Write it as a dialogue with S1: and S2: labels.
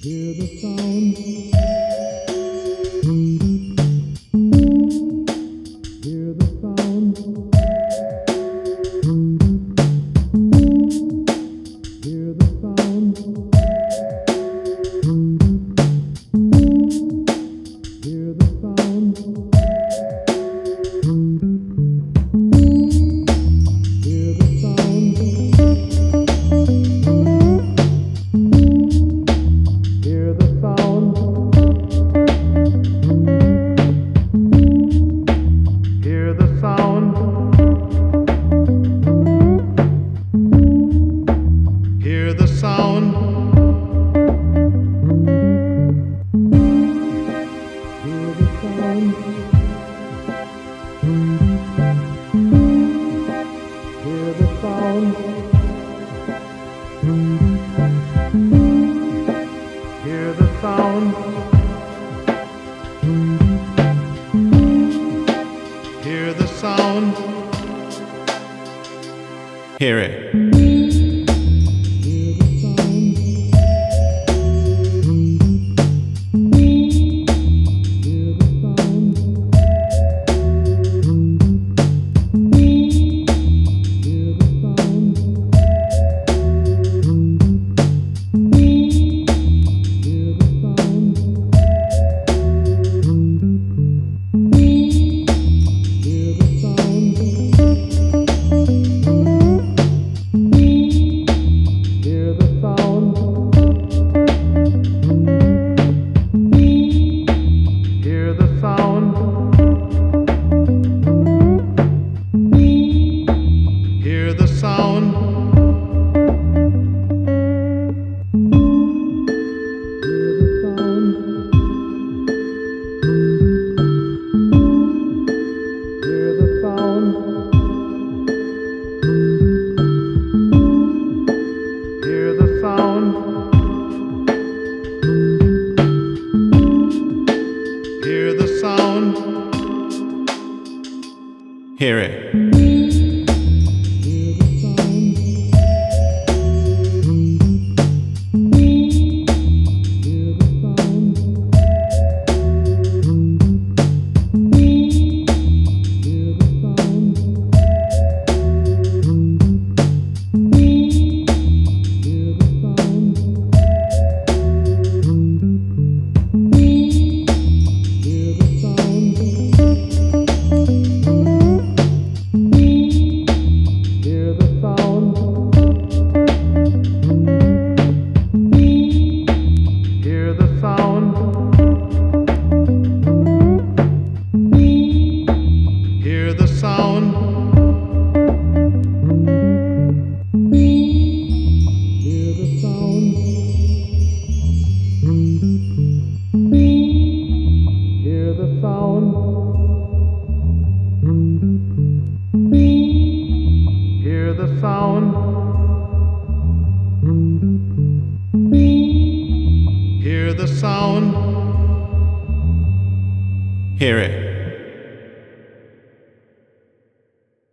S1: Hear the sound. Hear the sound. Hear the sound. Hear the sound. Hear the sound. Hear the sound. Hear the sound. Hear the sound. Hear the sound. Hear the sound. Hear the sound. Hear the sound.
S2: Hear it.
S1: Hear the sound. Hear the sound. Hear the sound. Hear the sound. Hear the sound. Hear the sound. Hear the sound. Hear the sound. Hear the sound. Hear the sound. Hear the sound. Hear the sound.
S2: Hear it.
S1: Hear the sound. Hear the sound. Hear the sound. Hear the sound. Hear the sound. Hear the sound. Hear the sound. Hear the sound. Hear the sound. Hear the sound. Hear the sound. Hear the sound.
S2: Hear it.